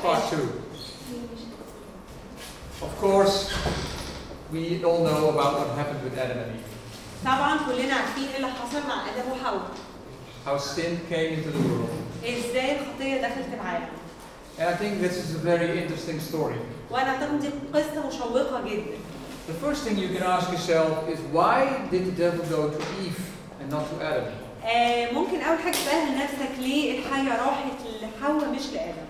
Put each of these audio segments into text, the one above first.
Part 2. Of course, we all know about what happened with Adam and Eve. طبعا كلنا عارفين ايه اللي حصل مع آدم وحواء. How sin came into the world. ازاي الخطية دخلت العالم. And I think this is a very interesting story. وانا اعتقد دي قصة مشوقة جدا. The first thing you can ask yourself is why did the devil go to Eve and not to Adam? ممكن اول حاجة تسألها لنفسك ليه الحية راحت لحواء مش لآدم.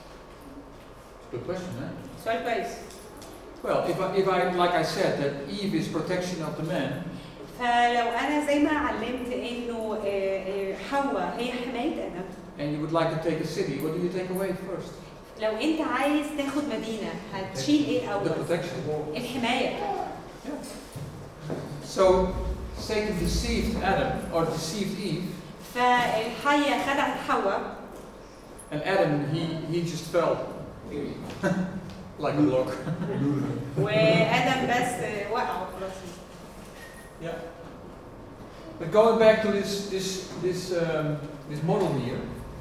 Good question, huh? سؤال كويس. Well, if I like I said that Eve is protection of the man. فلو انا زي ما علمت انه حواء هي حماية آدم. And you would like to take a city, what do you take away first? لو انت عايز تاخد مدينة هتشيل ايه الاول؟ The protection. الحماية. Yeah. So Satan deceived Adam or deceived Eve. فالحية خدعت حواء. And Adam he just fell like a block. وآدم بس وقع وخلاص. Yeah. But going back to this model here.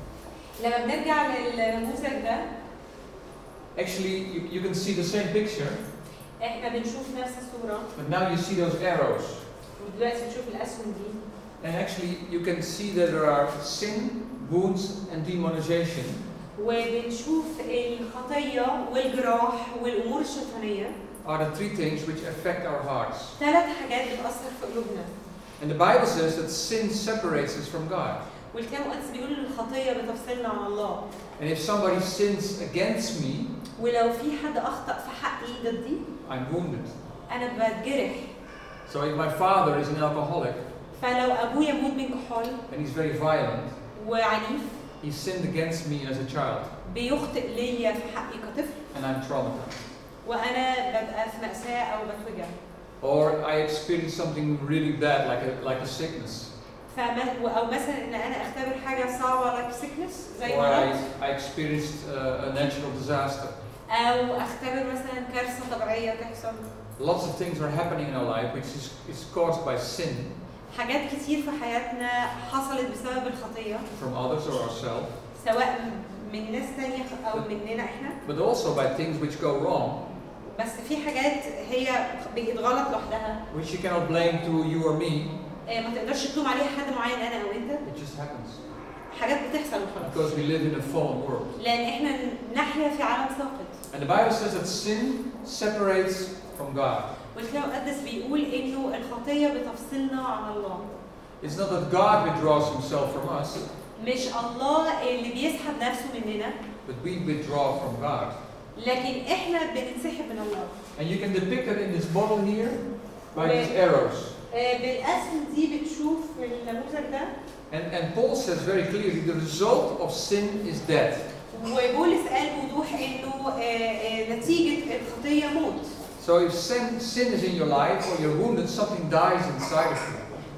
لما بنرجع للنموذج ده Actually, you can see the same picture. احنا بنشوف نفس الصورة. But now you see those arrows. ودلوقتي بنشوف الأسهم دي. And actually, you can see that there are sin, wounds, and demonization. وبنشوف الخطية والجراح والأمور الشيطانية. Are the three things which affect our hearts. 3 حاجات بتأثر في قلوبنا. And the Bible says that sin separates us from God. والكتاب المقدس بيقول إن الخطية بتفصلنا عن الله. And if somebody sins against me, ولو في حد أخطأ في حقي ضدي، I'm wounded. أنا بتجرح. So if my father is an alcoholic, فلو أبويا موت من كحول and he's very violent, وعنيف، he sinned against me as a child, بيخطئ ليا في حقي كطفل، and I'm traumatized. وأنا ببقى في مأساة أو بتوجع. Or I experienced something really bad, like a sickness. أو مثلا إن أنا أختبر حاجة صعبة like sickness زي Or مرض. I experienced a natural disaster. أو أختبر مثلا كارثة طبيعية تحصل. Lots of things are happening in our life which is caused by sin. حاجات كتير في حياتنا حصلت بسبب الخطية. From others or ourselves. سواء من ناس تانية أو مننا إحنا. But also by things which go wrong. بس في حاجات هي بقت غلط لوحدها. Which you cannot blame to you or me. ما تقدرش تلوم عليها حد معين أنا أو أنت. It just happens. حاجات بتحصل وخلاص. Because we live in a fallen world. لأن إحنا نحيا في عالم ساقط. And the Bible says that sin separates from God. والكتاب المقدس بيقول إنه الخطية بتفصلنا عن الله. It's not that God withdraws himself from us. مش الله اللي بيسحب نفسه مننا. But we withdraw from God. لكن إحنا بننسحب من الله. And you can depict it in this model here by these arrows. بالأسهم دي بتشوف في النموذج ده. And Paul says very clearly the result of sin is death. وبولس قال بوضوح إنه نتيجة الخطية موت. So if sin is in your life or you're wounded, something dies inside of you.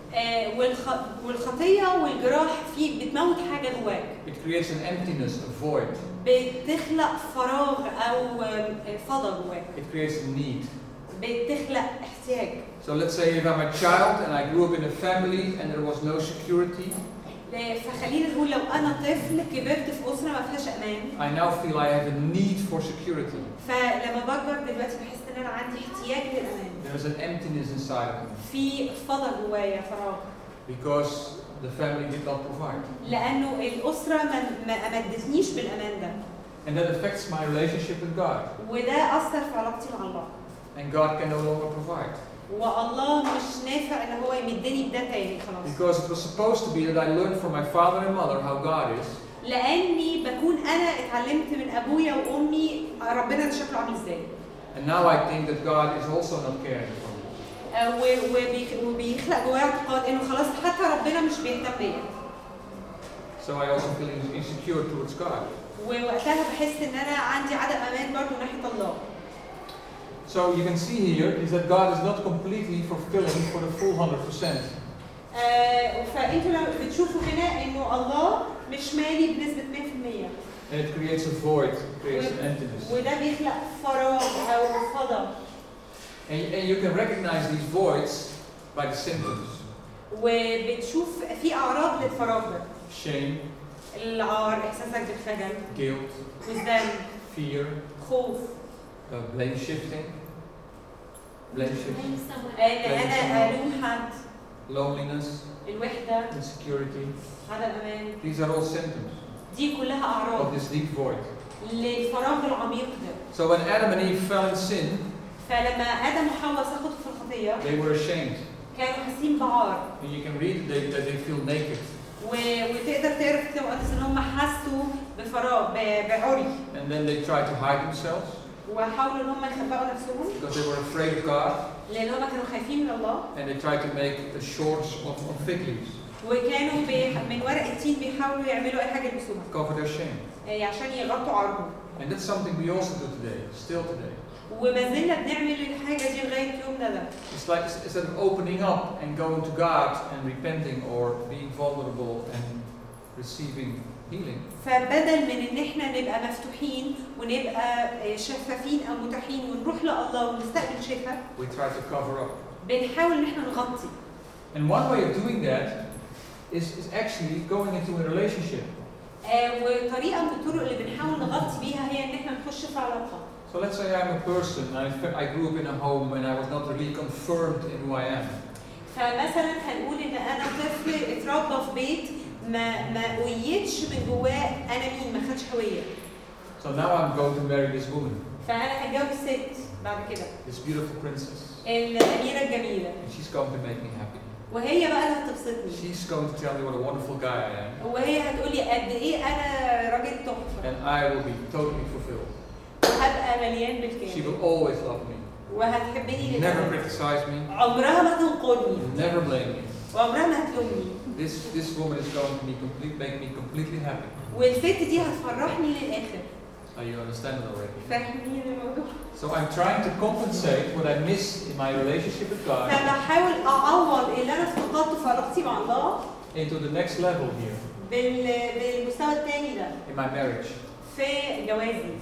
والخطية والجراح في بتموت حاجة جواك. It creates an emptiness, a void. بتخلق فراغ أو فضا جواك. It creates a need. بتخلق احتياج. So let's say if I'm a child and I grew up in a family and there was no security. فخلينا نقول لو أنا طفل كبرت في أسرة ما فيهاش أمان. I now feel I have a need for security. فلما بكبر دلوقتي بحس إن أنا عندي احتياج للأمان. There's an emptiness inside of me. في فضا جوايا فراغ. Because the family did not provide. لأنه الأسرة ما أمدتنيش بالأمان ده. And that affects my relationship with God. وده أثر في علاقتي مع الله. And God can no longer provide. والله مش نافع إن هو يمدني بده تاني خلاص. Because it was supposed to be that I learned from my father and mother how God is. لأني بكون أنا اتعلمت من أبويا وأمي ربنا ده شكله عامل إزاي. And now I think that God is also not caring for me. وبيخلق جوايا اعتقاد إنه خلاص حتى ربنا مش بيهتم بيا. So I also feel insecure towards God. ووقتها بحس إن أنا عندي عدم أمان برضه ناحية الله. So you can see here is that God is not completely fulfilling for the full 100%. فأنتوا لو بتشوفوا هنا إنه الله مش مالي بنسبة 100%. And it creates a void, creates an emptiness. وده بيخلق فراغ أو فضا. And you can recognize these voids by the symptoms. وبتشوف في أعراض للفراغ ده. Shame. العار، إحساسك بالخجل. Guilt. والذنب. fear, خوف، blame shifting, ان انا الوم حد، loneliness, الوحده، insecurity. عدم امان. These are all symptoms دي كلها اعراض of this deep void. للفراغ العميق ده. So when Adam and Eve fell in sin, فلما ادم وحواء سقطوا في الخطيه they were ashamed. كانوا حاسين بعار. And you can read that they feel naked. وتقدر تقرا في الكتاب المقدس ان هم حسوا بفراغ بعري. And then they tried to hide themselves وحاولوا ان هم يخبئوا نفسهم. because they were afraid of God. لان هم كانوا خايفين من الله. And they tried to make the shorts of fig leaves. وكانوا من ورق التين بيحاولوا يعملوا اي حاجه يلبسوها. Cover their shame. عشان يغطوا عارهم. And that's something we also do today, still today. وما زلنا بنعمل الحاجه دي لغايه يومنا ده. It's like instead of opening up and going to God and repenting or being vulnerable and receiving healing. فبدل من ان احنا نبقى مفتوحين ونبقى شفافين او متاحين ونروح لله ونستقبل شفاء. We try to cover up. بنحاول ان احنا نغطي. And one way of doing that is actually going into a relationship. وطريقه من الطرق اللي بنحاول نغطي بيها هي ان احنا نخش في علاقه. So let's say I'm a person, I grew up in a home and I was not really confirmed in who I am. فمثلا هنقول ان انا طفل اتربى في بيت ما قيدش من جواه انا مين، ما خدش هويه. So now I'm going to marry this woman. فانا هتجوز ست بعد كده. This beautiful princess. الاميره الجميله. And she's going to make me happy. وهي بقى اللي هتبسطني. She's going to tell me what a wonderful guy I am. وهي هتقولي قد ايه انا راجل تحفه. And I will be totally fulfilled. وهبقى مليان بالكامل. She will always love me. وهتحبني Never criticize me. عمرها ما تنقدني. Never blame me. وعمرها ما هتلومني. This woman is going to make me completely happy. والست دي هتفرحني للاخر. You understand it already. فاهمين الموضوع؟ So I'm trying to compensate what I miss in my relationship with God. فبحاول اعوض اللي انا افتقدته في علاقتي مع الله. Into the next level here. بالمستوى الثاني ده. In my marriage. في جوازي.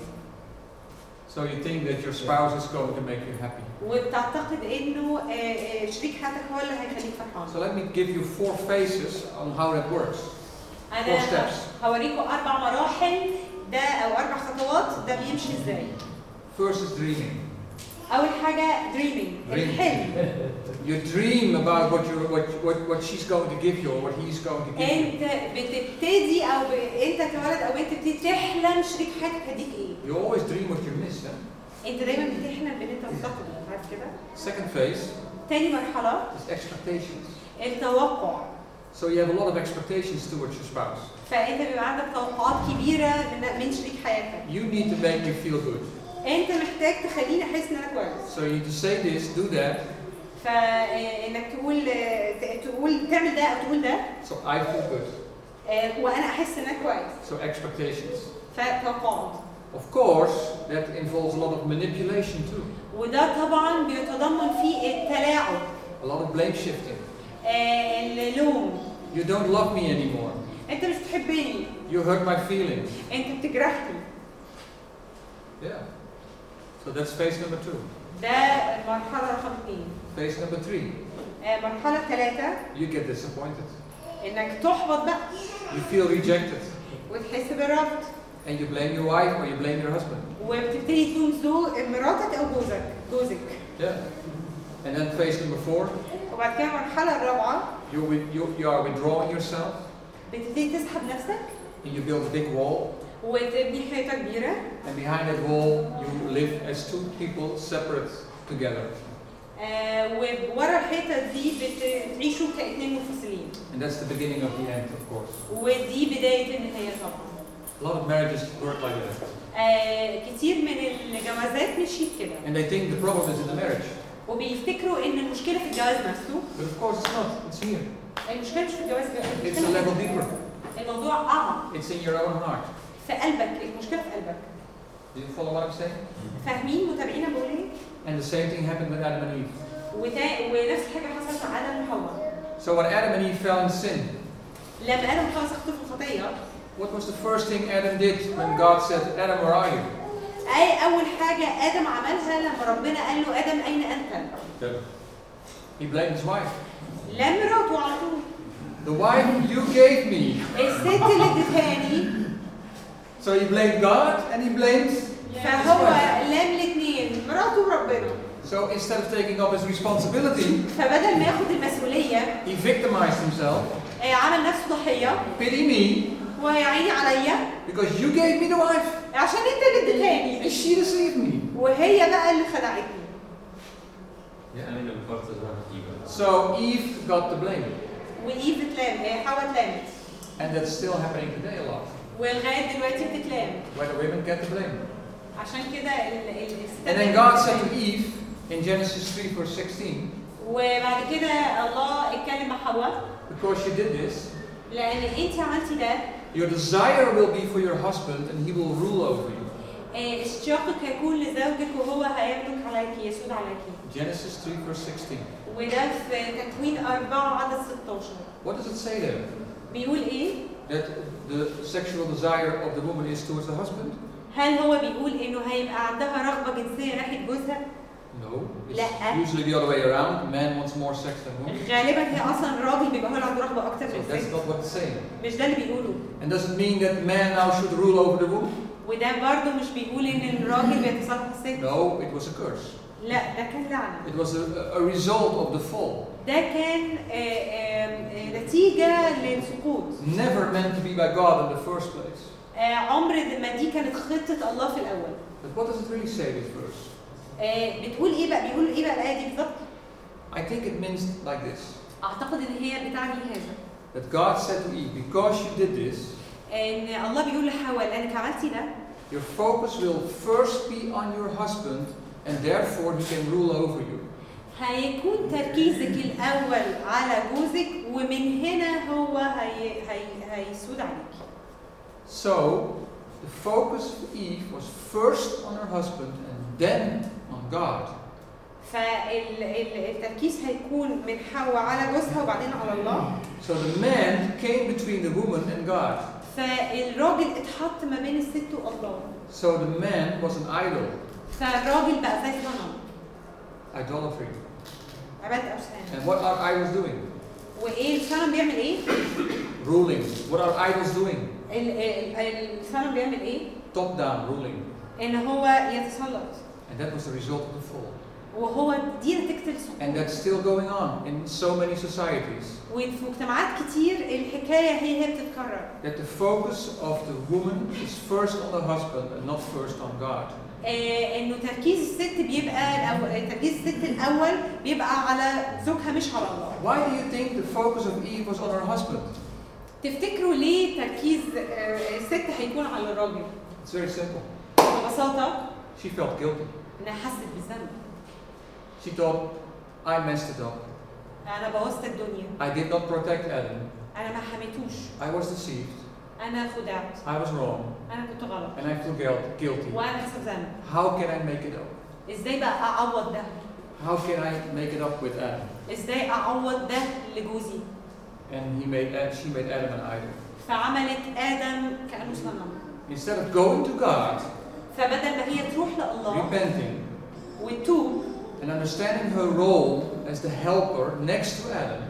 So you think that your spouse is going to make you happy. وبتعتقد انه شريك حياتك هو اللي هيخليك فرحان. So let me give you 4 phases on how that works. 4 steps. هوريكم 4 مراحل ده او 4 خطوات ده بيمشي ازاي. First is dreaming. اول حاجه dreaming. الحلم. You dream about what she's going to give you or what he's going to give you. انت بتبتدي او انت كولد او انت بتبتدي تحلم شريك حياتك هديك ايه. You always dream what you miss, huh? انت دايما بتحلم بان انت مفتقد، عارف كده؟ Second phase. تاني مرحله is expectations. التوقع. So you have a lot of expectations towards your spouse. فانت بيبقى عندك توقعات كبيره من شريك حياتك. You need to make me feel good. انت محتاج تخليني احس ان انا كويس. So you need to say this, do that. فانك تقول تعمل ده او تقول ده. So I feel good. وانا احس ان انا كويس. So expectations. فتوقعات. Of course, that involves a lot of manipulation too. وده طبعا بيتضمن فيه التلاعب. A lot of blame shifting. اللوم. You don't love me anymore. انت مش بتحبني. You hurt my feelings. انت بتجرحني. Yeah. So that's phase number 2. ده المرحلة رقم 2. Phase number 3. مرحلة 3. You get disappointed. انك تحبط بقى. You feel rejected. وتحس بالرفض. And you blame your wife or you blame your husband. وبتبتدي تلوم مراتك او جوزك. Yeah. And then phase number 4. وبعد كده المرحلة الرابعة. You are withdrawing yourself. بتبتدي تسحب نفسك. And you build a big wall. وتبني حيطة كبيرة. And behind that wall you live as 2 people separate together. وورا الحيطة دي بتعيشوا كاثنين منفصلين. And that's the beginning of the end, of course. ودي بداية النهاية طبعا. A lot of marriages work like that. كتير من الجوازات مشيت كده. And they think the problem is in the marriage. وبيفتكروا ان المشكلة في الجواز نفسه. But of course it's not. It's here. المشكلة مش في الجواز. It's a level deeper. الموضوع أعمق. It's in your own heart. في قلبك، المشكلة في قلبك. Do you follow what I'm saying? فاهمين متابعينا بقول ايه؟ And the same thing happened with Adam and Eve. ونفس الحاجة حصلت مع آدم وحواء. So when Adam and Eve fell in sin, لما آدم وحواء سقطوا في الخطية. what was the first thing Adam did when God said, Adam, where are you? أول حاجة آدم عملها لما ربنا قال له آدم أين أنت؟ He blamed his wife. لم مراته على طول. The wife you gave me. الست اللي اديتهاني. So he blamed God and he blamed فهو لام الاثنين مراته وربنا. So instead of taking up his responsibility, فبدل ما ياخد المسؤولية he victimized himself. عمل نفسه ضحية. Pity me. ويعيني عليا. Because you gave me the wife. عشان انت اللي اديتهاني. And she deceived me. وهي بقى اللي خدعتني. So Eve got the blame. وإيف اتلام، حواء اتلامت. And that's still happening today a lot. ولغاية دلوقتي بتتلام. Where the women get the blame. عشان كده And then God said to Eve in Genesis 3 verse 16. وبعد كده الله اتكلم مع حواء. Because you did this. لأن أنت عملتي ده. Your desire will be for your husband and he will rule over you. اشتياقك هيكون لزوجك وهو هيملك عليكي، يسود عليكي. Genesis 3 verse 16. وده في تكوين 4 عدد 16. What does it say there? بيقول إيه؟ That the sexual desire of the woman is towards the husband? هل هو بيقول إنه هيبقى عندها رغبة جنسية ناحية جوزها؟ No. It's usually the other way around. Man wants more sex than woman. غالبا هي أصلا الراجل بيبقى هو اللي عنده رغبة أكتر من So الست. that's not what it's saying. مش ده اللي بيقوله. And does it mean that man now should rule over the woman? وده برضه مش بيقول إن الراجل بيتصرف الست. No, it was a curse. لا ده كان لعنة. It was a result of the fall. ده كان نتيجة للسقوط. Never meant to be by God in the first place. عمر ما دي كانت خطة الله في الأول. But what does it really say this verse? بتقول إيه بقى؟ بيقول إيه بقى الآية دي بالظبط؟ I think it means like this. أعتقد إن هي بتعني هذا. That God said to Eve, because you did this, إن الله بيقول لحواء لأنك عملتي ده. your focus will first be on your husband, and therefore he can rule over you. هيكون تركيزك الأول على جوزك ومن هنا هو هيسود عليك. So the focus for Eve was first on her husband and then on God. فالتركيز هيكون من حواء على جوزها وبعدين على الله. So the man came between the woman and God. فالراجل اتحط ما بين الست والله. So the man was an idol. فالراجل بقى زي صنم. Idolatry. عبادة أوثان. And what are idols doing? وإيه الصنم بيعمل إيه؟ Ruling. What are idols doing? الصنم بيعمل إيه؟ Top down ruling. إن هو يتسلط. And that was the result of the fall. وهو دي نتيجة السقوط. And that's still going on in so many societies. وفي مجتمعات كتير الحكاية هي بتتكرر. That the focus of the woman is first on the husband and not first on God. إنه تركيز الست بيبقى تركيز الست الأول بيبقى على زوجها مش على الله. Why do you think the focus of Eve was on her husband? تفتكروا ليه تركيز الست هيكون على الراجل؟ It's very simple. ببساطة. She felt guilty. إنها حست بالذنب. She thought, I messed it up. أنا بوظت الدنيا. I did not protect Adam. أنا ما حميتوش. I was deceived. أنا خدعت. I was wrong. أنا كنت غلط. And I feel guilty. وأنا حاسة بذنب. How can I make it up? إزاي بقى أعوض ده؟ How can I make it up with Adam? إزاي أعوض ده لجوزي؟ And she made Adam an idol. فعملت آدم كأنه صنم. Instead of going to God, فبدل ما هي تروح لله repenting, وتوب and understanding her role as the helper next to Adam,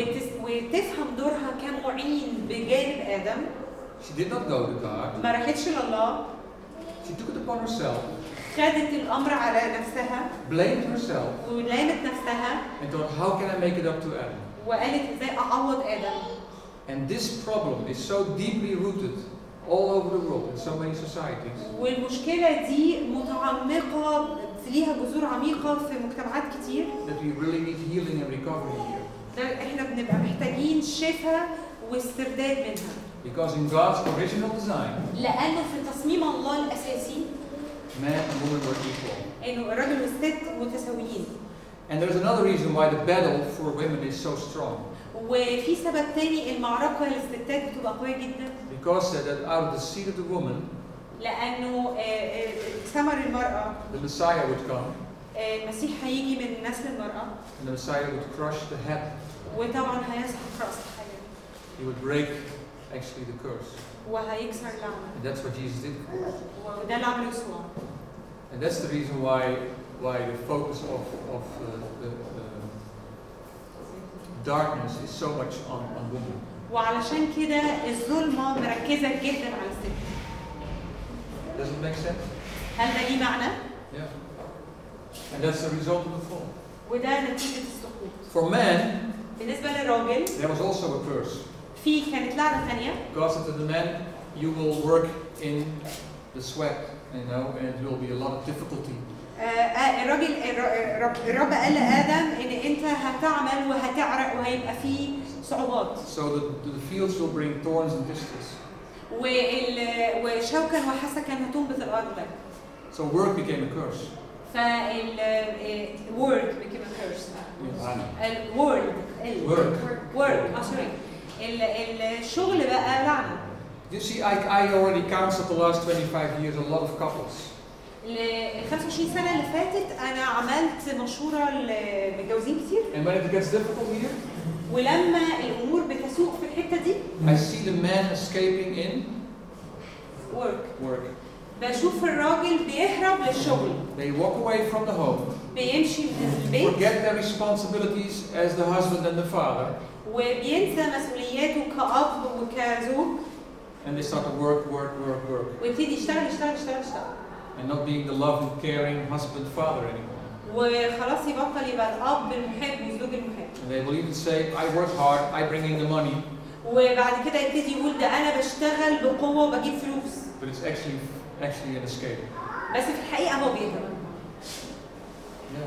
وتفهم دورها كمعين بجانب آدم. she did not go to God. ما راحتش لله. She took it upon herself. خدت الأمر على نفسها. Blamed herself. ولامت نفسها. And thought, how can I make it up to Adam? وقالت إزاي أعوض آدم. And this problem is so deeply rooted all over the world in so many societies. والمشكلة دي متعمقة ليها جذور عميقة في مجتمعات كتير. That we really need healing and recovery here. إحنا بنبقى محتاجين شفاء واسترداد منها. Because in God's original design, لأنه في تصميم الله الأساسي man and woman were equal. إنه الرجل والست متساويين. And there's another reason why the battle for women is so strong. وفي سبب تاني المعركة للستات بتبقى قوية جدا. Because that out of the seed of the woman, لأنه ثمر المرأة the Messiah would come. المسيح هيجي من نسل المرأة. And the Messiah would crush the head. وطبعا هيسحق رأس الحياة. He would break actually the curse. وهيكسر اللعنة. And that's what Jesus did. وده اللي عمله يسوع. And that's the reason why the focus of the darkness is so much on women. وعلشان كده الظلمة مركزة جدا على الست. Does it make sense? هل ده ليه معنى؟ Yeah. And that's the result of the fall. وده نتيجة السقوط. For man, بالنسبة للراجل there was also a curse. كانت لعنة ثانية. God said to the man, you will work in the sweat, and it will be a lot of difficulty. الرب قال لآدم إن أنت هتعمل وهتعرق وهيبقى فيه صعوبات. So the fields will bring thorns and thistles. وشوكا وحسكا هتنبت الأرض. So work became a curse. word became a curse. Work. Sorry. الشغل بقى لعنة. You see, I already counseled the last 25 years a lot of couples. ال 25 سنة اللي فاتت أنا عملت مشورة لمتجوزين كتير. And when it gets difficult here, ولما الأمور بتسوء في الحتة دي, I see the man escaping in work. بشوف الراجل بيهرب للشغل. They walk away from the home. بيمشي من البيت. Forget their responsibilities as the husband and the father. وبينسى مسؤولياته كأب وكزوج. And they start to work. ويبتدي يشتغل. And not being the loving, caring husband, father anymore. وخلاص يبطل يبقى الأب المحب والزوج المحب. And they will even say, I work hard, I bring in the money. وبعد كده يبتدي يقول ده أنا بشتغل بقوة وبجيب فلوس. But it's actually an escape. بس في الحقيقة هو بيهرب. Yeah.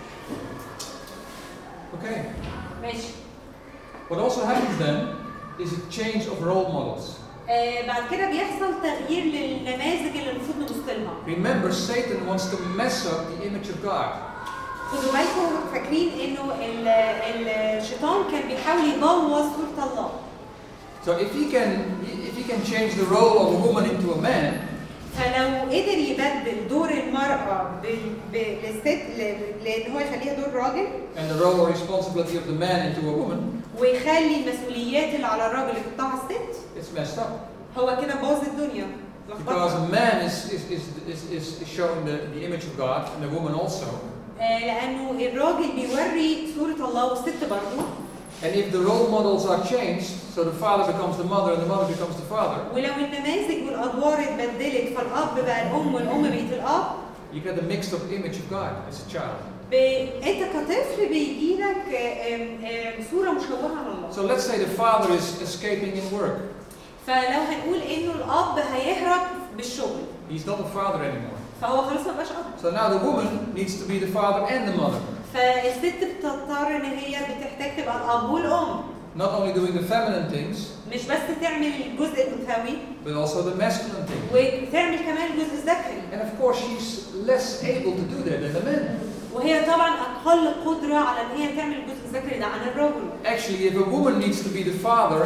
Okay. ماشي. What also happens then is a change of role models. بعد كده بيحصل تغيير للنماذج اللي المفروض نبص لها. Remember, Satan wants to mess up the image of God. خدوا بالكم فاكرين إنه الشيطان كان بيحاول يبوظ صورة الله. So if he can change the role of a woman into a man, فلو قدر يبدل دور المرأة للست لأن هو يخليها دور راجل. And the role or responsibility of the man into a woman. ويخلي المسؤوليات اللي على الراجل يحطها الست. It's messed up. هو كده باظ الدنيا. Because a man is showing the image of God, and the woman also. لأنه الراجل بيوري صورة الله والست برضه. And if the role models are changed, so the father becomes the mother and the mother becomes the father. ولو النماذج والأدوار اتبدلت فالأب بقى الأم والأم بقت الأب. You get a mixed up image of God as a child. أنت كطفل بيجيلك صورة مشوهة عن الله. So let's say the father is escaping in work. فلو هنقول إنه الأب هيهرب بالشغل. He's not a father anymore. فهو خلاص ما بقاش أب. So now the woman needs to be the father and the mother. فالست بتضطر إن هي بتحتاج تبقى الأب والأم. Not only doing the feminine things, مش بس تعمل الجزء الأنثوي, but also the masculine things. وتعمل كمان الجزء الذكري. And of course she's less able to do that than the men. وهي طبعا أقل قدرة على إن هي تعمل الجزء الذكري ده عن الرجل. Actually, if a woman needs to be the father,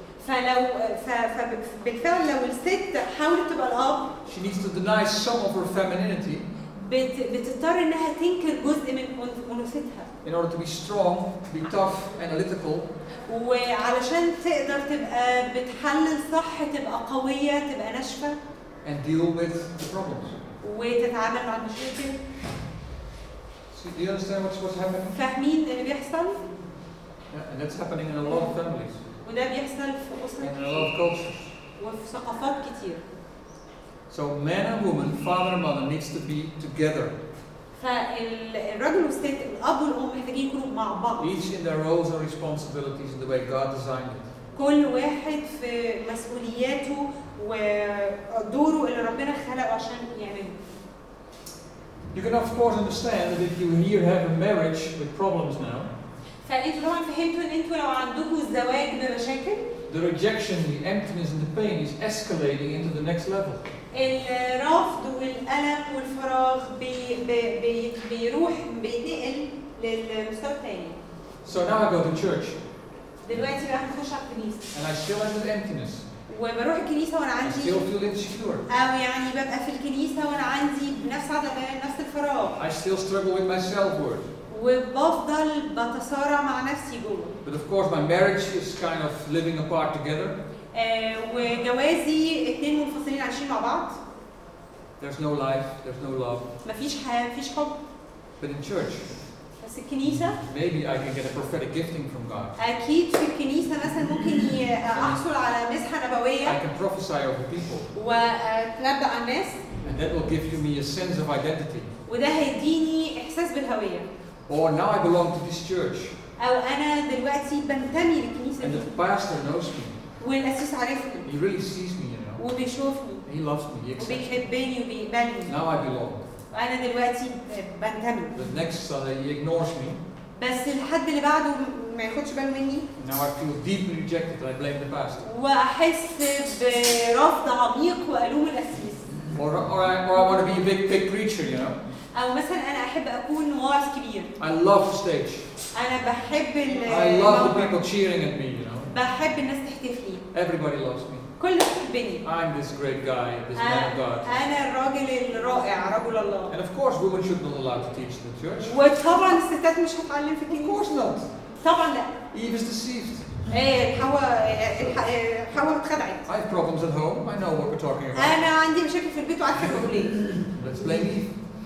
بالفعل لو الست حاولت تبقى الأب, she needs to deny some of her femininity. بتضطر إنها تنكر جزء من أنوثتها. In order to be strong, to be tough, analytical. وعلشان تقدر تبقى بتحلل صح, تبقى قوية, تبقى ناشفة. And deal with the problems. وتتعامل مع المشاكل. Do you understand what's happening? فاهمين اللي بيحصل؟ Yeah, and that's happening in a lot of families. وده بيحصل في أسر and in a lot of cultures. وفي ثقافات كتير. So man and woman, father and mother needs to be together. فالرجل والست, الأب والأم محتاجين يكونوا مع بعض. Each in their roles and responsibilities in the way God designed it. كل واحد في مسؤولياته ودوره اللي ربنا خلقه عشان يعمله. You can of course understand that if you here have a marriage with problems now. فأنتوا طبعا فهمتوا إن أنتوا لو عندكم الزواج بمشاكل. The rejection, the emptiness, and the pain is escalating into the next level. الرفض والألم والفراغ بيروح بينقل للمستوى الثاني. So now I go to church. دلوقتي بقى هنخش على الكنيسة. And I still have the emptiness. وبروح الكنيسة وأنا عندي. I still feel insecure. أو يعني ببقى في الكنيسة وأنا عندي نفس الفراغ. I still struggle with my self-worth. وبفضل بتصارع مع نفسي جوه. But of course my marriage is kind of living apart together. وجوازي اتنين منفصلين عايشين مع بعض. There's no life, there's no love. مفيش حياة, مفيش حب. But in church, بس الكنيسة, maybe I can get a prophetic gifting from God. أكيد في الكنيسة مثلا ممكن أحصل على مسحة نبوية. I can prophesy over people. وأتنبأ عن الناس. And that will give me a sense of identity. وده هيديني إحساس بالهوية. Or now I belong to this church. أو أنا دلوقتي بنتمي للكنيسة And دي. the pastor knows me. والأسيس عارفني. He really sees me, you know. وبيشوفني. He loves me. He accepts me. وبيحبني وبيقبلني. Now I belong. وأنا دلوقتي بنتمي. But next Sunday he ignores me. بس الحد اللي بعده ما ياخدش باله مني. Now I feel deeply rejected. I blame the pastor. وأحس برفض عميق وألوم الأسيس. Or I want to be a big preacher, you know. أو مثلا أنا أحب أكون واعظ كبير. I love the stage. أنا بحب I love the people cheering at me, you know. بحب الناس تحتفل لي. Everybody loves me. كل الناس بتحبني. I'm this great guy, this man of God. أنا الراجل الرائع، رجل الله. And of course, women should not allowed to teach in the church. وطبعا الستات مش هتعلم في الكنيسة. Of course not. طبعا لا. Eve is deceived. حواء اتخدعت. I have problems at home. I know what we're talking about. أنا عندي مشاكل في البيت وعارفة بقول إيه. Let's blame Eve.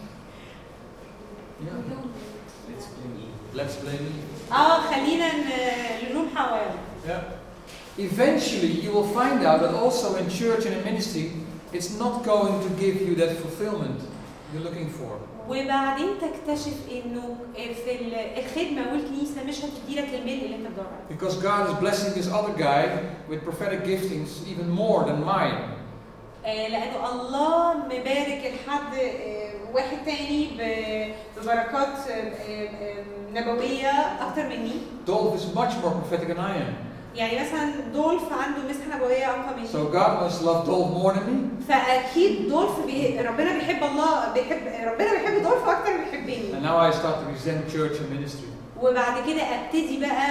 Yeah. Let's blame Eve. خلينا نلوم حواء. Yeah. Eventually, you will find out that also in church and in ministry, it's not going to give you that fulfillment you're looking for. وبعدين تكتشف إنه في الخدمة والكنيسة مش هتديلك الملء اللي أنت بتدور عليه. Because God is blessing this other guy with prophetic giftings even more than mine. لأنه الله مبارك الحد واحد تاني ببركات نبوية أكتر مني. Dolph is much more prophetic than I am. يعني مثلا دولف عنده مسحة نبوية أقوى مني. So God must love Dolph more than me. فأكيد دولف ربنا بيحب ربنا بيحب دولف أكتر من بيحبني. And now I start to resent church and ministry. وبعد كده أبتدي بقى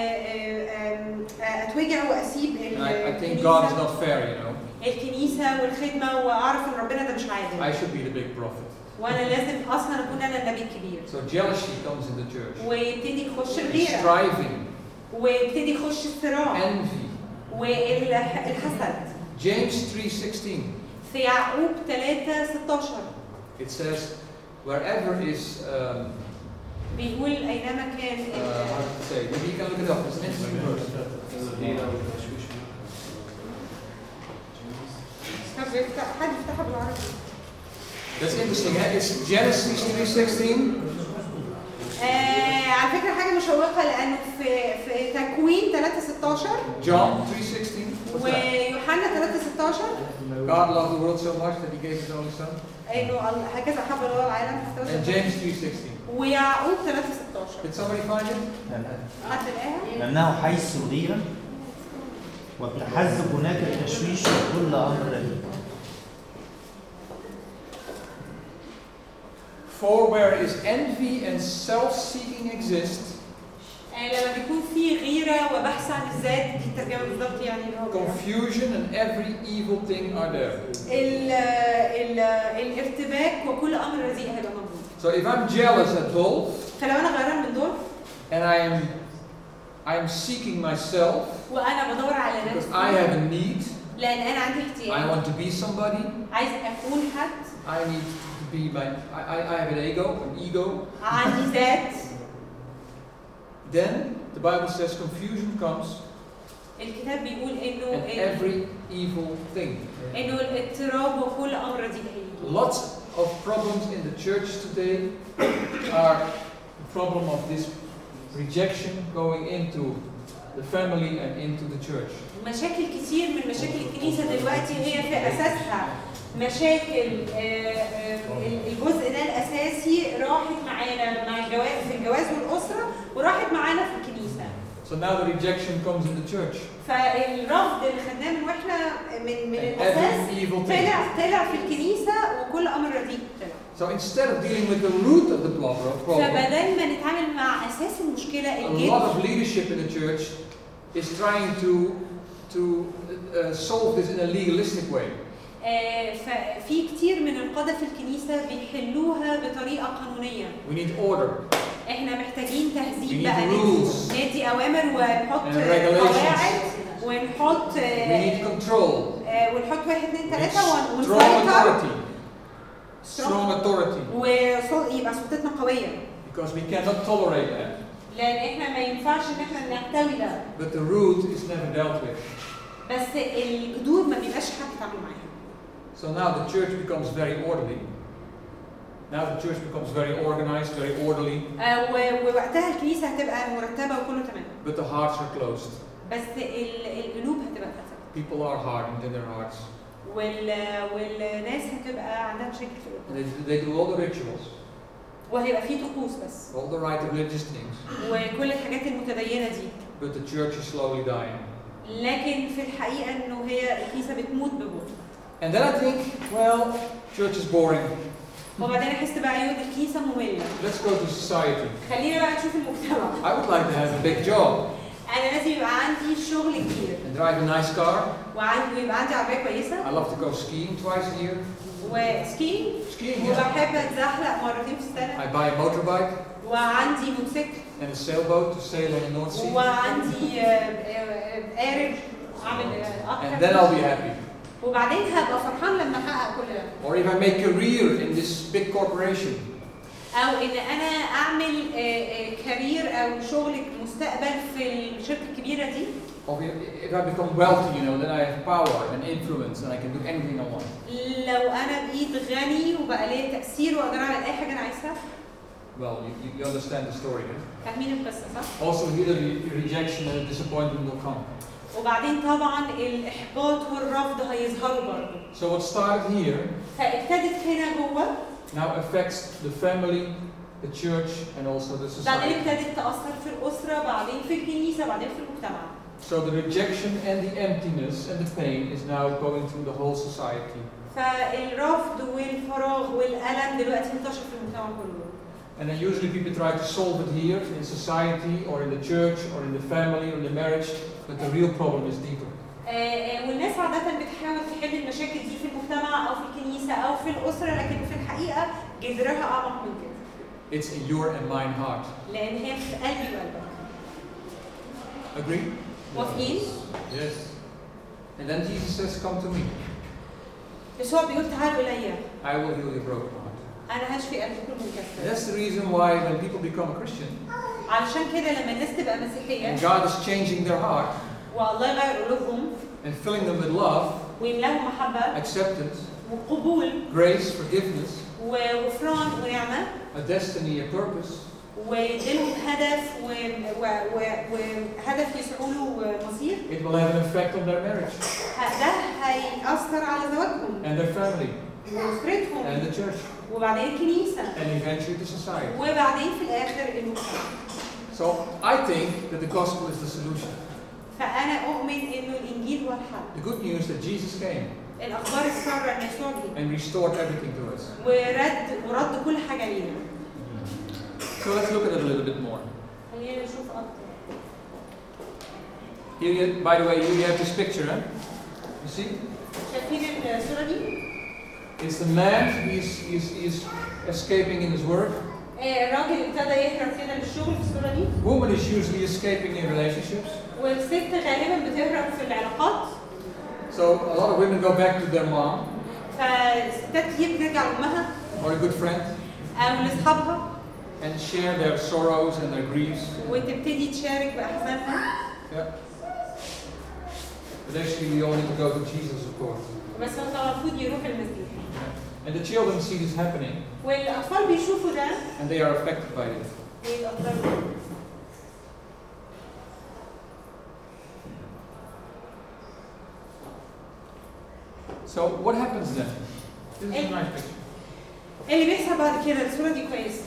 أتوجع وأسيب I think God is not fair, you know. الكنيسة والخدمة وأعرف إن ربنا ده مش عادل. I should be the big prophet. وأنا لازم أصلاً أكون أنا النبي الكبير. So jealousy comes in the church. ويبتدي يخش الغيرة. Striving. ويبتدي يخش الصراع. Envy. والحسد. James 3:16. في يعقوب 3:16. It says, wherever is. بيقول أينما كان. How to say? Maybe you can look it up. It's an interesting verse. حد يفتحها بالعربي. That's interesting. It's Genesis 3:16. على فكرة حاجة مشوقة لأنه في تكوين 3:16. John 3:16. ويوحنا 3:16. God loved the world so much that He gave His only Son. إنه هكذا حب الله العالم. And James 3:16. ويعقوب 3:16. Did somebody find it? حد لقاها؟ لأنه حيث غيرة والتحزب هناك التشويش وكل أمر رديء. For where is envy and self-seeking exist, لما بيكون في غيرة وبحث عن الذات دي الترجمة بالضبط يعني confusion and every evil thing are there. الارتباك وكل أمر رديء هيبقى موجود. So if I'm jealous at Dolph, فلو أنا غيران من دولف and I'm seeking myself وأنا بدور على because نفسي I have a need, لأن أنا عندي احتياج. I want to be somebody, عايز أكون حد. I need to be I have an ego. عندي ذات. Then the Bible says confusion comes. الكتاب بيقول إنه And every evil thing. إنه الاضطراب وكل أمر رديء هيجي. Lots of problems in the church today are the problem of this rejection going into the family and into the church. مشاكل كتير من مشاكل الكنيسة دلوقتي هي في أساسها مشاكل الجزء ده الأساسي راحت معانا مع الجواز في الجواز والأسرة وراحت معانا في الكنيسة. So now the rejection comes in the church. فالرفض اللي خدناه من واحنا من الأساس طلع في الكنيسة وكل أمر رديء طلع. So instead of dealing with the root of the problem, فبدل ما نتعامل مع أساس المشكلة a lot of leadership in the church is trying to solve this in a legalistic way. ففي كتير من القادة في الكنيسة بيحلوها بطريقة قانونية. We need order. احنا محتاجين تهذيب We بقى need ندي أوامر ونحط قواعد ونحط We need control. ونحط 1 2 3 Strong authority. ويبقى سلطتنا قوية. Because we cannot tolerate that. لأن احنا ما ينفعش ان احنا نحتوي ده. But the root is never dealt with. بس الجذور ما بيبقاش حد يتعامل معاها. So now the church becomes very orderly. Now the church becomes very organized, very orderly. ووقتها الكنيسة هتبقى مرتبة وكله تمام. But the hearts are closed. بس القلوب هتبقى اتقفلت. People are hardened in their hearts. والناس هتبقى عندها مشاكل في القلوب. They do all the rituals. وهيبقى في طقوس بس. All the right religious things. وكل الحاجات المتدينة دي. But the church is slowly dying. لكن في الحقيقة إنه هي الكنيسة بتموت ببطء. And then I think, well, church is boring. وبعدين أحس بقى يقول الكنيسة مملة. Let's go to society. خلينا بقى نشوف المجتمع. I would like to have a big job. أنا لازم يبقى عندي شغل كتير. And drive a nice car. ويبقى عندي عربية كويسة. I love to go skiing twice a year. وسكينج. Skiing. وبحب أتزحلق مرتين في السنة. I buy a motorbike. وعندي موتوسيكل. And a sailboat to sail on the North Sea. وعندي قارب أعمل And then I'll be happy. وبعدين هبقى فرحان لما أحقق كل ده. Or if I make career in this big corporation. أو إن أنا أعمل كارير أو شغل مستقبل في الشركة الكبيرة دي. Or if I become wealthy, then I have power and influence and I can do anything I want. لو أنا بقيت غني وبقى لي تأثير وأقدر أعمل أي حاجة أنا عايزها. Well, you understand the story, yeah? فاهمين القصة صح؟ Also here the rejection and the disappointment will come. وبعدين طبعا الإحباط والرفض هيظهروا برضه. So what started here فابتدت هنا جوه. now affects the family, the church, and also the society. بعدين ابتدت تأثر في الأسرة، بعدين في الكنيسة، بعدين في المجتمع. So the rejection and the emptiness and the pain is now going through the whole society. فالرفض والفراغ والألم دلوقتي انتشر في المجتمع كله. And then usually people try to solve it here in society or in the church or in the family or in the marriage, but the real problem is deeper. والناس عادة بتحاول تحل المشاكل دي في المجتمع أو في الكنيسة أو في الأسرة، لكن في الحقيقة جذرها أعمق من كده. It's in your and mine heart. لأن هي في قلبي وقلبك. Agree? موافقين؟ Yes. And then Jesus says, "Come to me. يسوع بيقول تعالوا إلي. I will heal your broken heart." أنا هشفي قلبكم المكسر. That's the reason why when people become a Christian, علشان كده لما الناس تبقى مسيحية and God is changing their heart والله يغير قلوبهم and filling them with love, ويملاهم محبة acceptance, وقبول grace, forgiveness, وغفران ونعمة a destiny, a purpose, ويديلهم هدف وهدف يسعوا له مصير. it will have an effect on their marriage ده هيأثر على زواجهم and their family وأسرتهم and the church وبعدين الكنيسة and eventually the society. وبعدين في الآخر المجتمع. So I think that the gospel is the solution. فأنا أؤمن إنه الإنجيل هو الحل. The good news that Jesus came الأخبار السارة إن يسوع جه and restored everything to us. ورد كل حاجة لينا. So let's look at it a little bit more. خلينا نشوف أكتر. Here, by the way, you have this picture, huh? You see? شايفين الصورة دي؟ It's the man, he's escaping in his work. الراجل ابتدى يهرب كده للشغل في الصورة دي. Woman is usually escaping in relationships. والست غالبا بتهرب في العلاقات. So a lot of women go back to their mom. فالستات كتير بترجع لأمها. Or a good friend. أو لأصحابها. And share their sorrows and their griefs. وتبتدي تشارك بأحزانها. Yeah. But actually we all need to go to Jesus, of course. بس هو طبعا المفروض يروح المسيح. And the children see this happening. والأطفال بيشوفوا ده. And they are affected by it. So what happens then? This is a nice picture. اللي بيحصل بعد كده الصورة دي كويسة.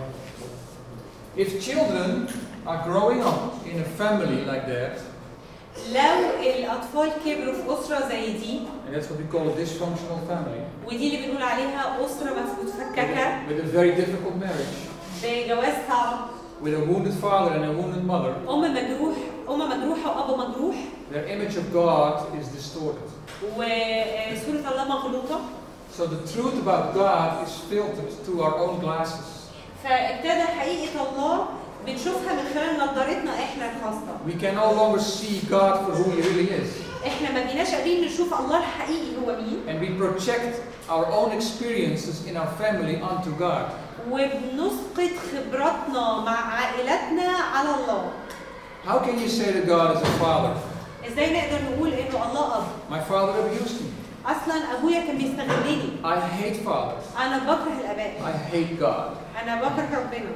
If children are growing up in a family like that, لو الأطفال كبروا في أسرة زي دي. and that's what we call a dysfunctional family. ودي اللي بنقول عليها أسرة مفككة. With a very difficult marriage. بجواز صعب. With a wounded father and a wounded mother. أم مجروحة وأب مجروح. Their image of God is distorted. وصورة الله مغلوطة. So the truth about God is filtered through our own glasses. فابتدى حقيقة الله بنشوفها من خلال نظارتنا احنا الخاصة. We can no longer see God for who He really is. احنا ما بقيناش قادرين نشوف الله الحقيقي هو مين. And we project our own experiences in our family onto God. وبنسقط خبراتنا مع عائلتنا على الله. How can you say that God is a father? ازاي نقدر نقول انه الله اب؟ My father abused me. اصلا ابويا كان بيستغلني. I hate fathers. انا بكره الاباء. I hate God. انا بكره ربنا.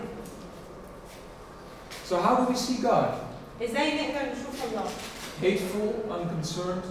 So how do we see God? ازاي نقدر نشوف الله؟ Hateful, unconcerned,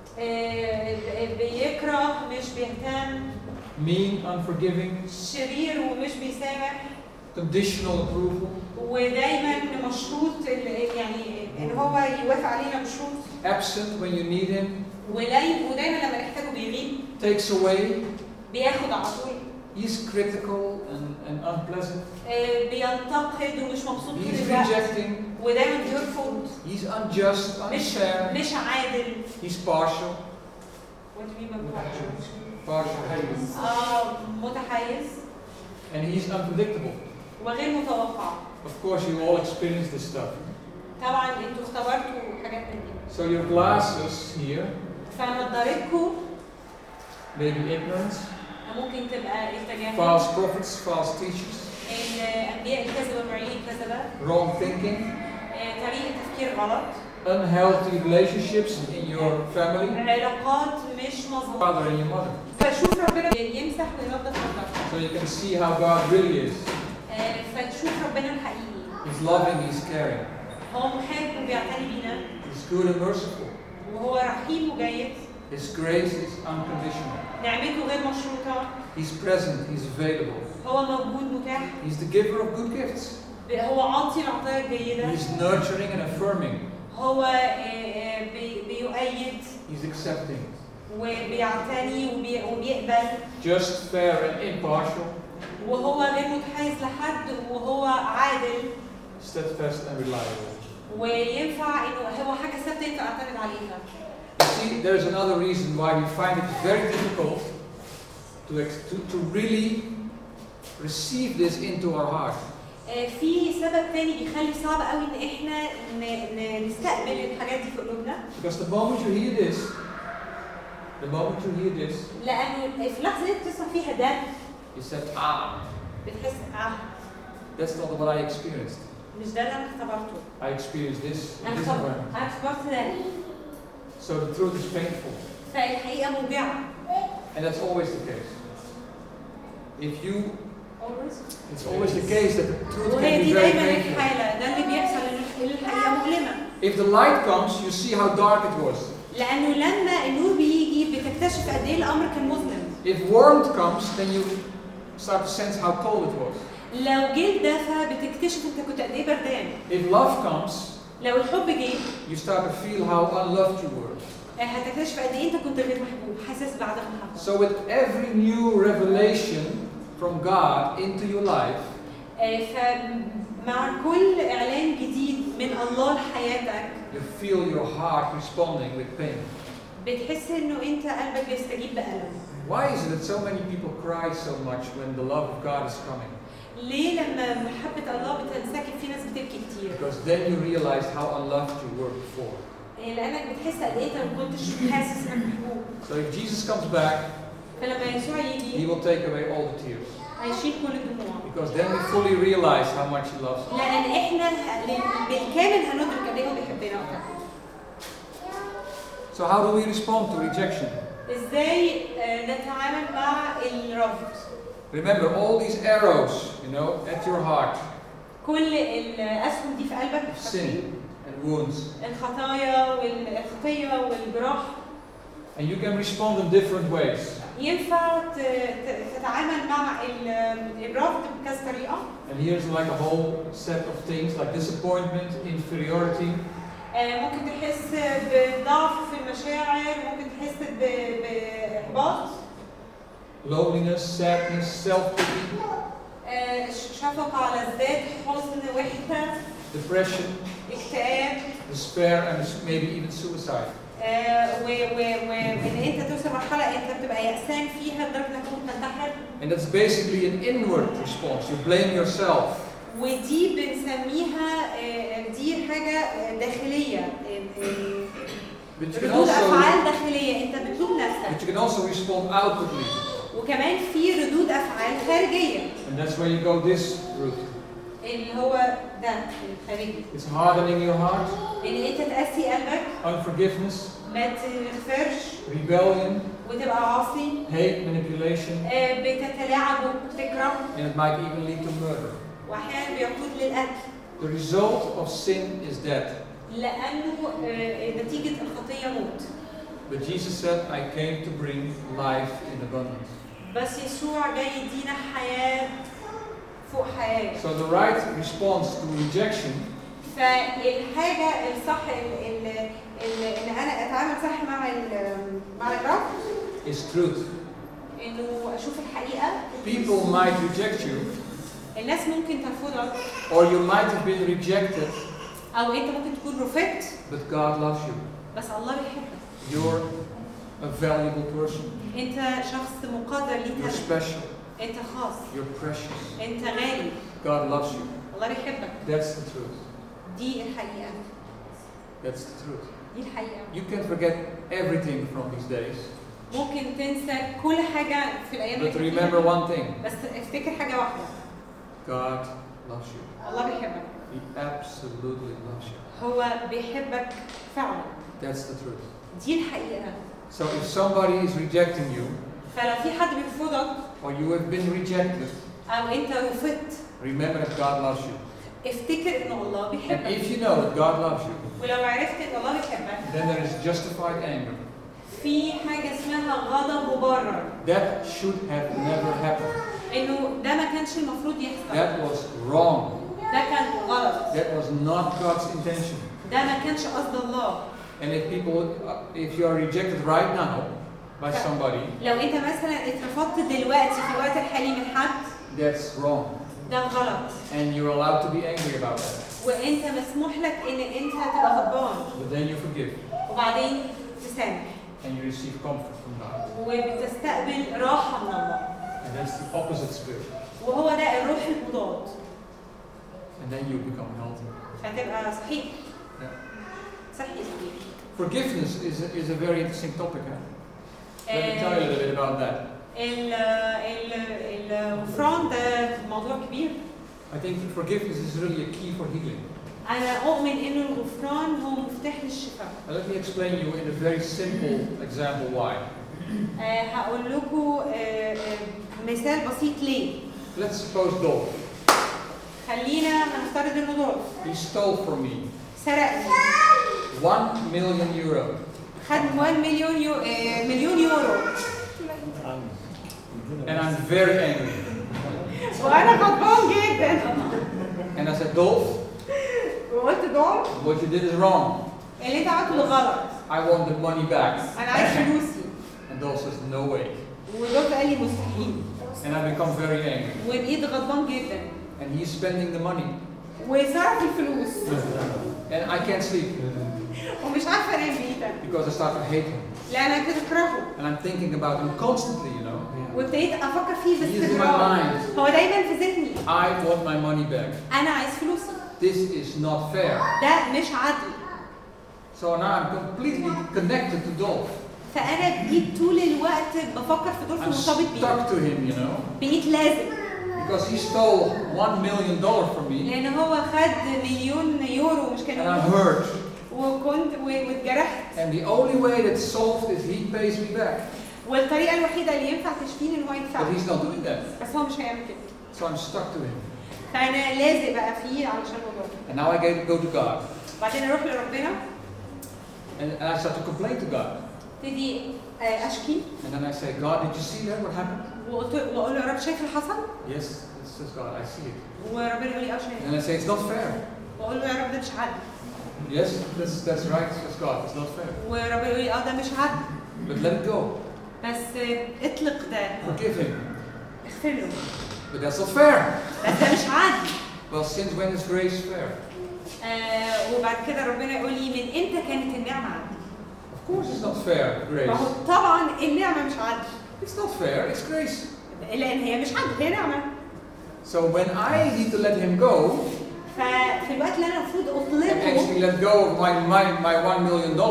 بيكره مش بيهتم، mean, unforgiving, شرير ومش بيسامح، conditional approval, ودايما مشروط يعني ان هو يوافق علينا بشروط، absent when you need him, ودايما لما نحتاجه بيغيب، takes away, بياخد على طول، he's critical and unpleasant, بينتقد ومش مبسوط طول he's الوقت، rejecting, ودايما بيرفض، he's unjust, unfair, مش عادل. he's partial, What do you mean by partial? partial, متحيز and he's unpredictable. وغير متوقع. Of course, you all experience this stuff. طبعا انتوا اختبرتوا حاجات من دي. So your glasses here, فنظارتكم maybe ignorance, ممكن تبقى التجاهل، false prophets, false teachers, الانبياء الكذبه والمرعين الكذبه، wrong thinking, طريقه تفكير غلط، unhealthy relationships in your family, علاقات مش مظبوطه. father and your mother. فشوف ربنا يمسح وينظف نظرتك. So you can see how God really is. فتشوف ربنا الحقيقي. He's loving, he's caring. هو محب وبيعتني بينا. He's good and merciful. وهو رحيم وجيد. His grace is unconditional. نعمته غير مشروطه. He's present, he's available. هو موجود متاح. He's the giver of good gifts. هو عاطي العطايا الجيده. He's nurturing and affirming. هو بيؤيد. He's accepting. وبيعتني وبيقبل. Just, fair and impartial. وهو غير متحيز لحد وهو عادل. Steadfast and reliable. وينفع انه هو حاجه ثابته ينفع اعتمد عليها. You see, there's another reason why we find it very difficult to really receive this into our heart. في سبب تاني بيخلي صعب قوي ان احنا نستقبل الحاجات دي في قلوبنا. Because the moment you hear this, لانه في لحظه انت تسمع فيها ده you said, بتحس that's not what I experienced. مش ده اللي انا اختبرته. I experienced this. انا اختبرت ده. So the truth is painful. فالحقيقه موجعه. And that's always the case. If you, always. it's always the case that the truth وهي can be دي very دايما painful. الحاله، ده اللي بيحصل ان الحقيقه مؤلمه. If the light comes, you see how dark it was. لانه لما النور بيجي بتكتشف قد ايه الامر كان مظلم. If warmth comes, then you start to sense how cold it was. لو جه الدفا بتكتشف انت كنت قد ايه بردان. If love comes, لو الحب جه you start to feel how unloved you were. هتكتشف قد ايه انت كنت غير محبوب، حاسس بعدم محبة. So with every new revelation from God into your life, فمع كل اعلان جديد من الله لحياتك you feel your heart responding with pain. بتحس انه انت قلبك بيستجيب بألم. Why is it that so many people cry so much when the love of God is coming? ليه لما محبة الله بتنسكب في ناس بتبكي كتير؟ Because then you realize how unloved you were before. لأنك بتحس قد إيه أنت ما كنتش حاسس إنك محبوب. So if Jesus comes back, فلما يسوع He يجي will take away all the tears. هيشيل كل الدموع. Because then we fully realize how much He loves us. لأن إحنا بالكامل هندرك قد إيه هو بيحبنا وقتها. So how do we respond to rejection? إزاي نتعامل مع الرفض؟ Remember all these arrows, at your heart. كل الأسهم دي في قلبك. Sin and wounds. الخطايا والخطية والجراح. And you can respond in different ways. ينفع تتعامل مع الرفض بكذا طريقة. And here's like a whole set of things like disappointment, inferiority. ممكن تحس بضعف في المشاعر، ممكن تحس بإحباط. Loneliness, sadness, self-pity. شفقة على الذات، حزن، وحدة. Depression. اكتئاب. Despair and maybe even suicide. وإن أنت توصل مرحلة أنت بتبقى يأسان فيها لدرجة إنك ممكن تنتحر. And that's basically an inward response. You blame yourself. ودي بنسميها دي حاجة داخلية. ردود أفعال داخلية، أنت بتلوم نفسك. But you can also respond outwardly. وكمان في ردود أفعال خارجية. And that's where you go this route. اللي هو ده الخارجي. It's hardening your heart, ان انت تقسي قلبك، unforgiveness, ما تغفرش rebellion, وتبقى عاصي، hate, manipulation, بتتلاعب وبتكره، and it might even lead to murder. واحيانا بيقود للقتل. The result of sin is death. لانه نتيجه الخطيه موت. But Jesus said, I came to bring life in abundance. بس يسوع جاي يدينا حياه فوق حياه. So the right response to rejection فالحاجه الصح ان انا اتعامل صح مع الرفض is truth. انه اشوف الحقيقه. People might reject you, الناس ممكن ترفضك or you might have been rejected, او انت ممكن تكون رفضت، but God loves you. بس الله بيحبك. You're a valuable person. انت شخص مقدر ليه You're تمن. special. انت خاص. You're precious. انت غالي. God loves you. الله بيحبك. That's the truth. دي الحقيقه. That's the truth. دي الحقيقه. You can forget everything from these days, ممكن تنسى كل حاجه في الايام but remember one thing. بس افتكر حاجه واحده. God loves you. الله بيحبك. He absolutely loves you. هو بيحبك فعلا. That's the truth. دي الحقيقه. So if somebody is rejecting you, فلو في حد بيرفضك or you have been rejected, او انت رفضت، remember that God loves you. افتكر ان الله And بيحبك. if you know that God loves you, ولو عرفت ان الله بيحبك، then there is justified anger. في حاجه اسمها غضب مبرر. That should have never happened. انه ده ما كانش المفروض يحصل. That was wrong. ده كان غلط. That was not God's intention. ده ما كانش قصد الله. And if you are rejected right now by somebody, لو انت مثلا اترفضت دلوقتي في الوقت الحالي من حد، that's wrong. ده غلط. And you're allowed to be angry about that. وانت مسموح لك ان انت تبقى غضبان. But then you forgive. وبعدين تسامح. And you receive comfort from God. وبتستقبل راحه من الله. And that's the opposite spirit. وهو ده الروح المضاد. And then you become healthy. فتبقى صحيح. Yeah. صحيح. Forgiveness is a very interesting topic. Huh? Let me tell you a little bit about that. الغفران ده موضوع كبير. I think forgiveness is really a key for healing. أنا أؤمن إنه الغفران هو مفتاح للشفاء. Let me explain you in a very simple example why. هقول لكم مثال بسيط ليه. Let's suppose Dolph. خلينا هنفترض إنه دولف. He stole from me سرقني. 1 million euro. خد 1 مليون يورو. And I'm very angry. وأنا غضبان جدا. And I said, Dolph, وقلت دولف what you did is wrong. اللي أنت عملته ده غلط. I want the money back. أنا عايز فلوسي. And Dolph says, no way. ودولف قال لي مستحيل. And I become very angry. وبقيت غضبان جدا. And he's spending the money. وصرف الفلوس. And I can't sleep. ومش عارفة أنام بإيدك. Because I start to hate him. لأن أنا كنت بكرهه. And I'm thinking about him constantly, you know. وابتديت أفكر فيه He's in my باستمرار. mind. هو دايما في ذهني. I want my money back. أنا عايز فلوسي. This is not fair. ده مش عدل. So now I'm completely connected to Dolph. فأنا بقيت طول الوقت بفكر في دولف I'm مرتبط بيه. stuck to him, you know. بقيت لازم. Because he stole $1 million from me. لأن هو خد مليون يورو مش And كان I'm hurt. وكنت واتجرحت. And the only way that's solved is he pays me back. والطريقة الوحيدة اللي ينفع تشفيني إن هو But يدفعني. he's not doing that. بس هو مش هيعمل كده. So I'm stuck to him. فأنا لازق بقى فيه علشان الموضوع ده. And now I go to God. بعدين أروح لربنا. And I start to complain to God. ابتدي أشكي. And then I say, God, did you see that? What happened? وأقول له يا رب شايف اللي حصل؟ Yes, this is God. I see it. وربنا يقول لي شايف. And I say, it's not fair. وأقول له يا رب ده مش عدل. Yes, that's right. That's God. It's not fair. وربنا يقول لي ده مش عدل. But let it go. بس اطلق ده. Forgive him. اغفر له. But that's not fair. بس ده مش عدل. Well, since when is grace fair? وبعد كده ربنا يقول لي من امتى كانت النعمة عدل؟ Of course it's not fair, ما هو grace. طبعا النعمة مش عدل. It's not fair, it's grace. لأن هي مش عدل هي نعمة. So when I need to let him go, ففي الوقت اللي أنا المفروض and أطلقه actually let go of my $1 million,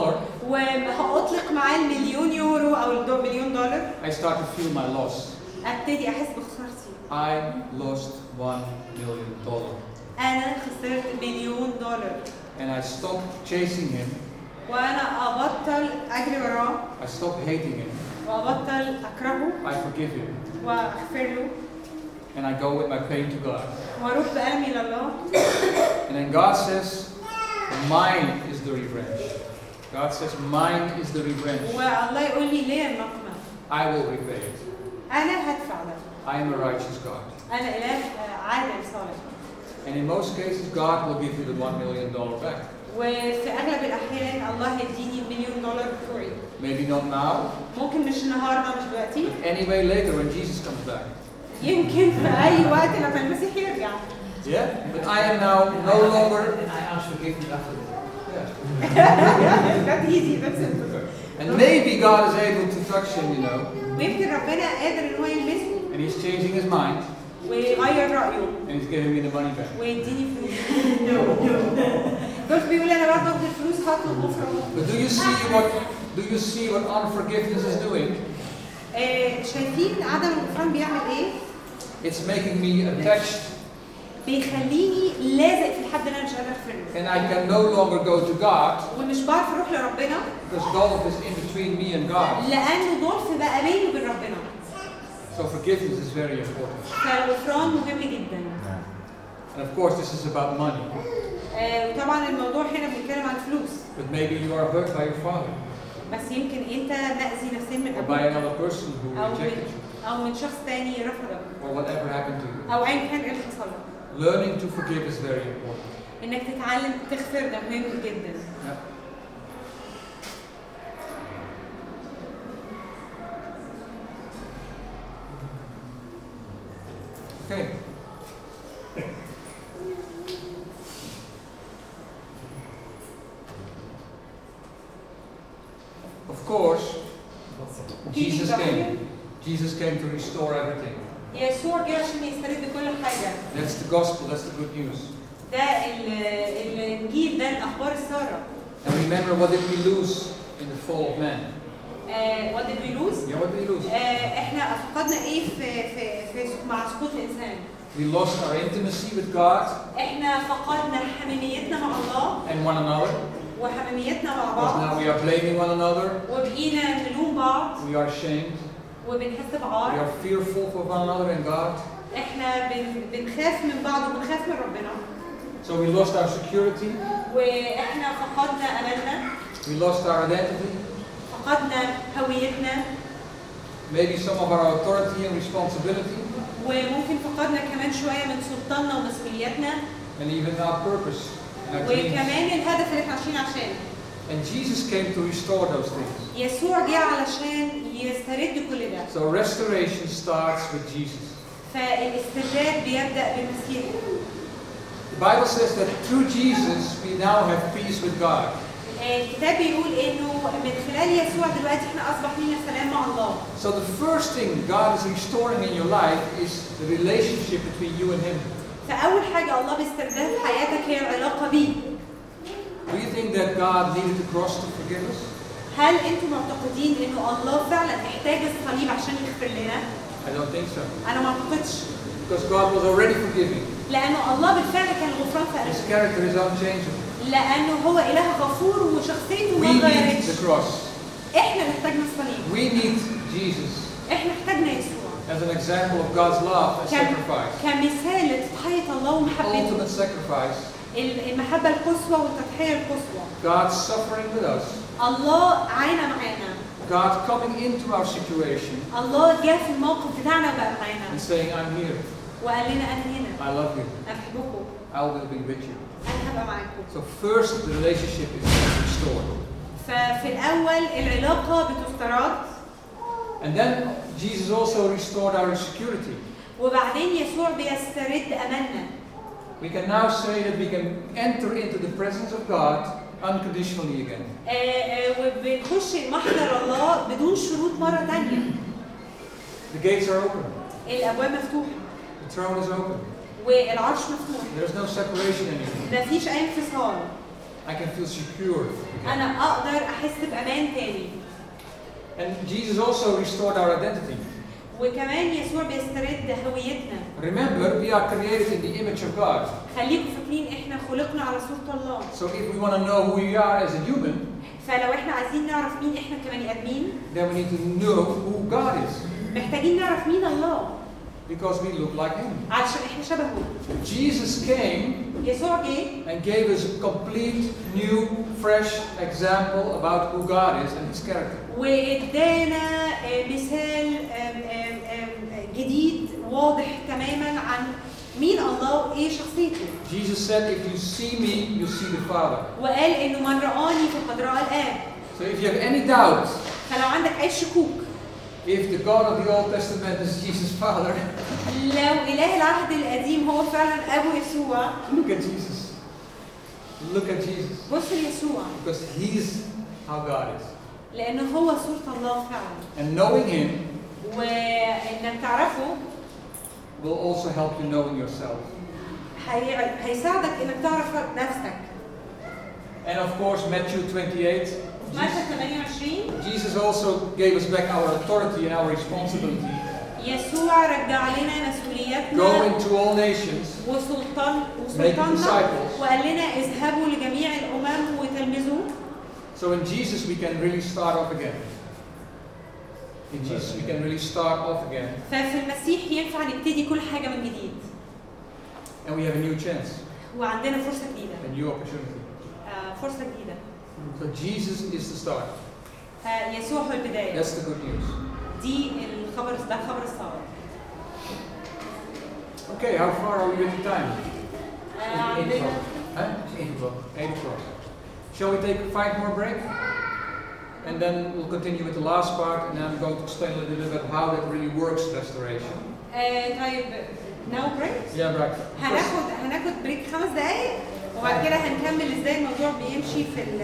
وهأطلق معاه المليون يورو أو $1 مليون، I start to feel my loss. أبتدي أحس بخسارتي. I lost $1 million. أنا خسرت $1,000,000 and I stopped chasing him, وأنا أبطل أجري وراه I stopped hating him, وأبطل أكرهه I forgive him, وأغفر له and I go with my pain to God. وأروح بألمي لله. And then God says, mine is the revenge. God says, mine is the revenge. والله يقول لي ليه النقمة؟ I will repay it. أنا هدفع ده. I am a righteous God. أنا إله عادل صالح. And in most cases, God will give you the $1 million back. وفي أغلب الأحيان الله يديني $1,000,000 بتوعي. Maybe not now, ممكن مش النهارده مش دلوقتي. but anyway later when Jesus comes back. يمكن في أي وقت لما المسيح يرجع. Yeah? But I am now no longer. And I ask forgiveness after that. Yeah. That's easy, that's simple. And maybe God is able to touch him, you know, ويمكن ربنا قادر إن هو يلمسه and he's changing his mind, ويغير رأيه and he's giving me the money back. ويديني فلوس. بس بيقول أنا باخد الفلوس هطلب غفران. But do you see what unforgiveness is doing? شايفين عدم الغفران بيعمل إيه؟ It's making me attached, بيخليني لازق في الحد اللي أنا مش قادر أغفر له. and I can no longer go to God ومش بعرف أروح لربنا because gulf is in between me and God. لأنه ضعف بقى بيني وبين ربنا. So forgiveness is very important. فالغفران مهم جدا. And of course, this is about money. وطبعا الموضوع هنا بنتكلم عن الفلوس. But maybe you are hurt by your father, بس يمكن أنت مأذي نفسيا من or by أبوك another person who rejected you, أو من شخص تاني رفضك or whatever happened to you. أو أيا كان إيه اللي حصل لك. Learning to forgive is very important. إنك تتعلم تغفر ده مهم جدا. Yeah. Okay. Of course, Jesus came to restore everything. يسوع جه عشان يسترد كل حاجة. That's the gospel, that's the good news. ده الإنجيل ده الأخبار السارة. And remember, what did we lose in the fall of man? What did we lose? Yeah, what did we lose? إحنا فقدنا إيه في مع سقوط الإنسان؟ We lost our intimacy with God إحنا فقدنا حميميتنا مع الله and one another. وحميميتنا مع Because بعض. now we are blaming one another. وبقينا نلوم بعض. We are ashamed. وبنحس We بعار. are fearful for one another and God. إحنا بنخاف من بعض وبنخاف من ربنا. So we lost our security. وإحنا فقدنا أملنا. We lost our identity. فقدنا هويتنا. Maybe some of our authority and responsibility. وممكن فقدنا كمان شوية من سلطاننا ومسؤولياتنا. And even our purpose and our dreams. وكمان الهدف اللي احنا عايشين عشانه. And Jesus came to restore those things. يسوع جه علشان يسترد كل ده. So restoration starts with Jesus. فالاسترداد بيبدأ بالمسيح. The Bible says that through Jesus we now have peace with God. الكتاب بيقول إنه من خلال يسوع دلوقتي احنا أصبح لنا سلام مع الله. So the first thing God is restoring in your life is the relationship between you and Him. فأول حاجة الله بيستردها في حياتك هي العلاقة بيه. Do you think that God needed the cross to forgive us? هل أنتم معتقدين إنه الله فعلا احتاج الصليب عشان يغفر لنا؟ I don't think so. أنا ما أعتقدش. Because God was already forgiving. لأنه الله بالفعل كان غفران في His قلبه. character is unchangeable. لأنه هو إله غفور وشخصيته We ما need اتغيرتش. the cross. إحنا محتاجنا الصليب. We need Jesus إحنا محتاجنا يسوع. as an example of God's love and sacrifice. كمثال لتضحية الله ومحبته. Ultimate sacrifice. المحبة القصوى والتضحية القصوى. God suffering with us. الله عانى معانا. God coming into our situation الله جاء في الموقف بتاعنا وبقى معانا. and saying, I'm here. وقال لنا أنا هنا. I love you. أنا بحبكم. I will be with you. أنا هبقى معاكم. So first the relationship is restored. ففي الأول العلاقة بتسترد. And then Jesus also restored our security. وبعدين يسوع بيسترد أملنا. We can now say that we can enter into the presence of God unconditionally again. وبنخش محضر الله بدون شروط مرة تانية. The gates are open. الأبواب مفتوحة. The throne is open. والعرش مفتوح. There's no separation anymore. مفيش أي انفصال. I can feel secure again. أنا أقدر أحس بأمان تاني. And Jesus also restored our identity. وكمان يسوع بيسترد هويتنا. Remember, we are created in the image of God. خليكم فاكرين احنا خلقنا على صورة الله. So if we want to know who we are as a human, فلو احنا عايزين نعرف مين احنا كبني ادمين، then we need to know who God is. محتاجين نعرف مين الله. Because we look like Him. علشان احنا شبهه. Jesus came يسوع جه and gave us a complete, new, fresh example about who God is and His character. وادانا مثال جديد واضح تماما عن مين الله وايه شخصيته. Jesus said, if you see me, you see the Father. وقال انه من رآني فقد رأى الآب. So if you have any doubt, فلو عندك اي شكوك، if the God of the Old Testament is Jesus' Father, لو إله العهد القديم هو فعلا أبو يسوع، look at Jesus. Look at Jesus. بص ليسوع. Because He's how God is. لأنه هو صورة الله فعلا. And knowing Him وإنك تعرفه will also help you knowing yourself. هيساعدك إنك تعرف نفسك. And of course, Matthew 28. متى 28 Jesus also gave us back our authority and our responsibility. يسوع رجع لنا مسؤولياتنا. Go into all nations. وسلطاننا وقال لنا اذهبوا لجميع الأمم وتلمذوا. So in Jesus we can really start off again. In Jesus we can really start off again. ففي المسيح ينفع نبتدي كل حاجة من جديد. And we have a new chance. وعندنا فرصة جديدة. A new opportunity. فرصة جديدة. So Jesus is the start. يسوع هو البداية. That's the good news. دي الخبر ده خبر الصعب. Okay, how far are we with the time? 8 o'clock. Huh? 8 o'clock. 8 o'clock. Shall we take 5 more break? And then we'll continue with the last part, and then I'm going to explain a little bit how that really works, restoration. طيب now break. Yeah, break. هناخد بريك 5 دقايق وبعد كده هنكمل ازاي الموضوع بيمشي في